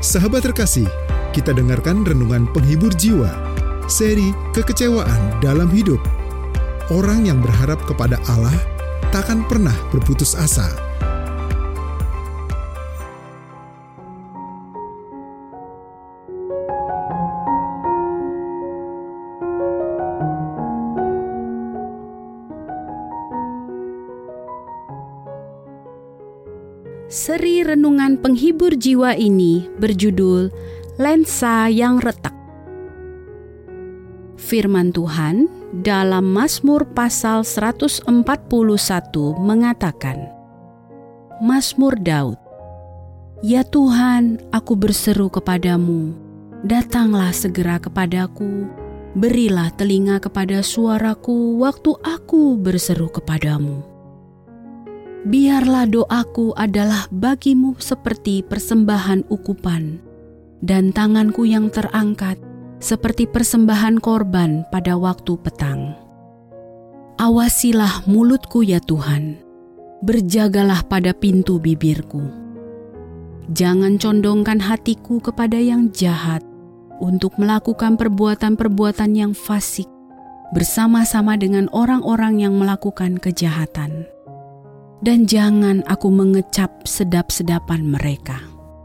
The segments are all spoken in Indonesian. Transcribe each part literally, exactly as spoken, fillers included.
Sahabat terkasih, kita dengarkan renungan penghibur jiwa, seri kekecewaan dalam hidup. Orang yang berharap kepada Allah takkan pernah berputus asa. Seri renungan penghibur jiwa ini berjudul Lensa yang Retak. Firman Tuhan dalam Mazmur pasal seratus empat puluh satu mengatakan, Mazmur Daud, "Ya Tuhan, aku berseru kepadamu, datanglah segera kepadaku, berilah telinga kepada suaraku waktu aku berseru kepadamu. Biarlah doaku adalah bagimu seperti persembahan ukupan, dan tanganku yang terangkat seperti persembahan korban pada waktu petang. Awasilah mulutku ya Tuhan, berjagalah pada pintu bibirku. Jangan condongkan hatiku kepada yang jahat untuk melakukan perbuatan-perbuatan yang fasik bersama-sama dengan orang-orang yang melakukan kejahatan. Dan jangan aku mengecap sedap-sedapan mereka.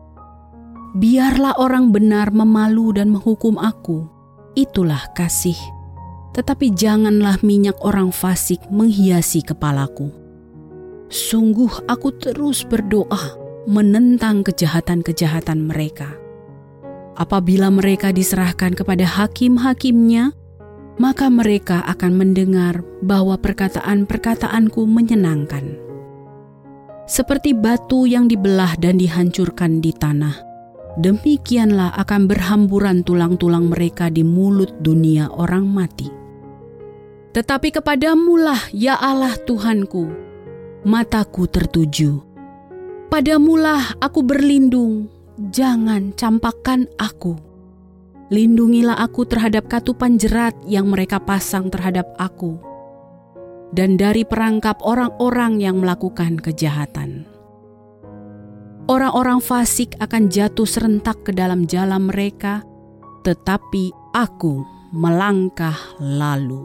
Biarlah orang benar memalu dan menghukum aku, itulah kasih. Tetapi janganlah minyak orang fasik menghiasi kepalaku. Sungguh aku terus berdoa menentang kejahatan-kejahatan mereka. Apabila mereka diserahkan kepada hakim-hakimnya, maka mereka akan mendengar bahwa perkataan-perkataanku menyenangkan. Seperti batu yang dibelah dan dihancurkan di tanah, demikianlah akan berhamburan tulang-tulang mereka di mulut dunia orang mati. Tetapi kepadamulah ya Allah Tuhanku, mataku tertuju. Padamulah aku berlindung, jangan campakkan aku. Lindungilah aku terhadap katupan jerat yang mereka pasang terhadap aku, dan dari perangkap orang-orang yang melakukan kejahatan. Orang-orang fasik akan jatuh serentak ke dalam jalan mereka, tetapi aku melangkah lalu."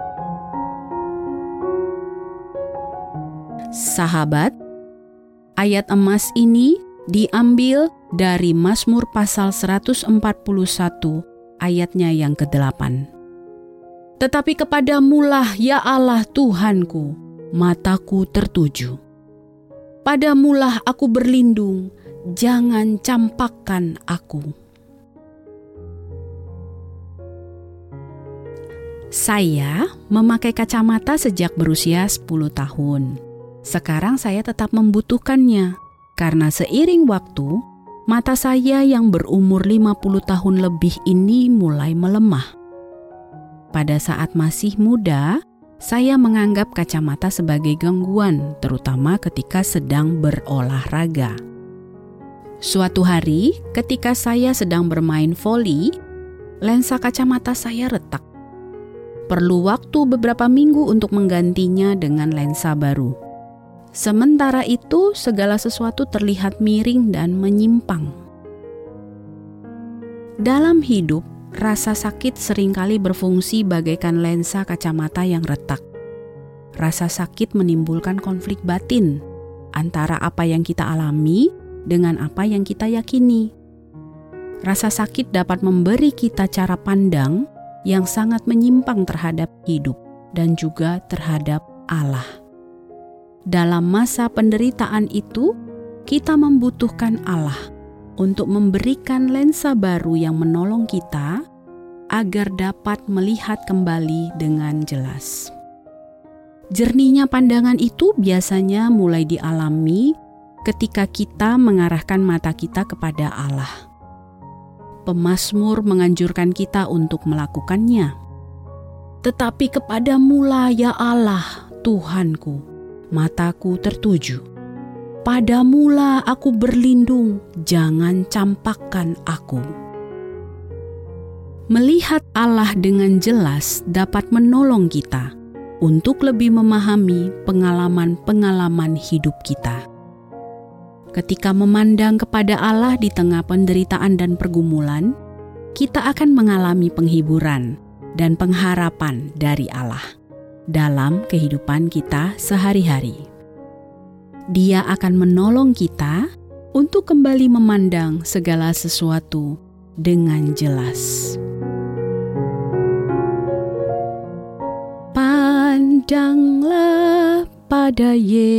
Sahabat, ayat emas ini diambil dari Mazmur pasal seratus empat puluh satu ayatnya yang kedelapan. Tetapi kepadamulah ya Allah Tuhanku, mataku tertuju. Padamulah aku berlindung, jangan campakkan aku. Saya memakai kacamata sejak berusia sepuluh tahun. Sekarang saya tetap membutuhkannya, karena seiring waktu, mata saya yang berumur lima puluh tahun lebih ini mulai melemah. Pada saat masih muda, saya menganggap kacamata sebagai gangguan, terutama ketika sedang berolahraga. Suatu hari, ketika saya sedang bermain voli, lensa kacamata saya retak. Perlu waktu beberapa minggu untuk menggantinya dengan lensa baru. Sementara itu, segala sesuatu terlihat miring dan menyimpang. Dalam hidup, rasa sakit seringkali berfungsi bagaikan lensa kacamata yang retak. Rasa sakit menimbulkan konflik batin antara apa yang kita alami dengan apa yang kita yakini. Rasa sakit dapat memberi kita cara pandang yang sangat menyimpang terhadap hidup dan juga terhadap Allah. Dalam masa penderitaan itu, kita membutuhkan Allah untuk memberikan lensa baru yang menolong kita agar dapat melihat kembali dengan jelas. Jernihnya pandangan itu biasanya mulai dialami ketika kita mengarahkan mata kita kepada Allah. Pemazmur menganjurkan kita untuk melakukannya. Tetapi kepadamulah ya Allah Tuhanku, mataku tertuju. Padamulah aku berlindung, jangan campakkan aku. Melihat Allah dengan jelas dapat menolong kita untuk lebih memahami pengalaman-pengalaman hidup kita. Ketika memandang kepada Allah di tengah penderitaan dan pergumulan, kita akan mengalami penghiburan dan pengharapan dari Allah dalam kehidupan kita sehari-hari. Dia akan menolong kita untuk kembali memandang segala sesuatu dengan jelas. Pandanglah pada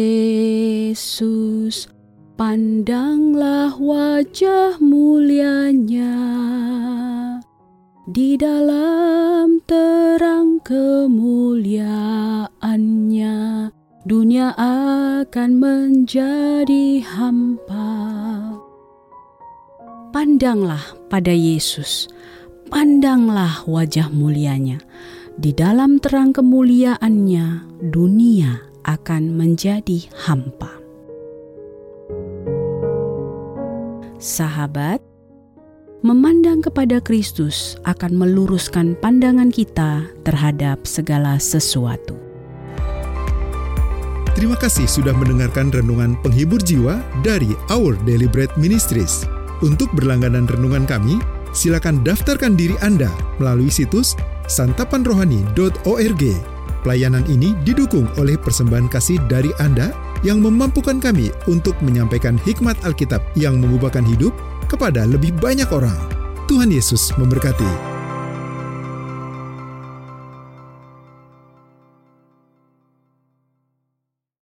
Yesus, pandanglah wajah mulianya. Di dalam terang kemuliaannya, dunia akan menjadi hampa. Pandanglah pada Yesus, pandanglah wajah mulianya. Di dalam terang kemuliaannya, dunia akan menjadi hampa. Sahabat, memandang kepada Kristus akan meluruskan pandangan kita terhadap segala sesuatu. Terima kasih sudah mendengarkan renungan penghibur jiwa dari Our Daily Bread Ministries. Untuk berlangganan renungan kami, silakan daftarkan diri Anda melalui situs santapan rohani dot org. Pelayanan ini didukung oleh persembahan kasih dari Anda yang memampukan kami untuk menyampaikan hikmat Alkitab yang mengubahkan hidup kepada lebih banyak orang. Tuhan Yesus memberkati.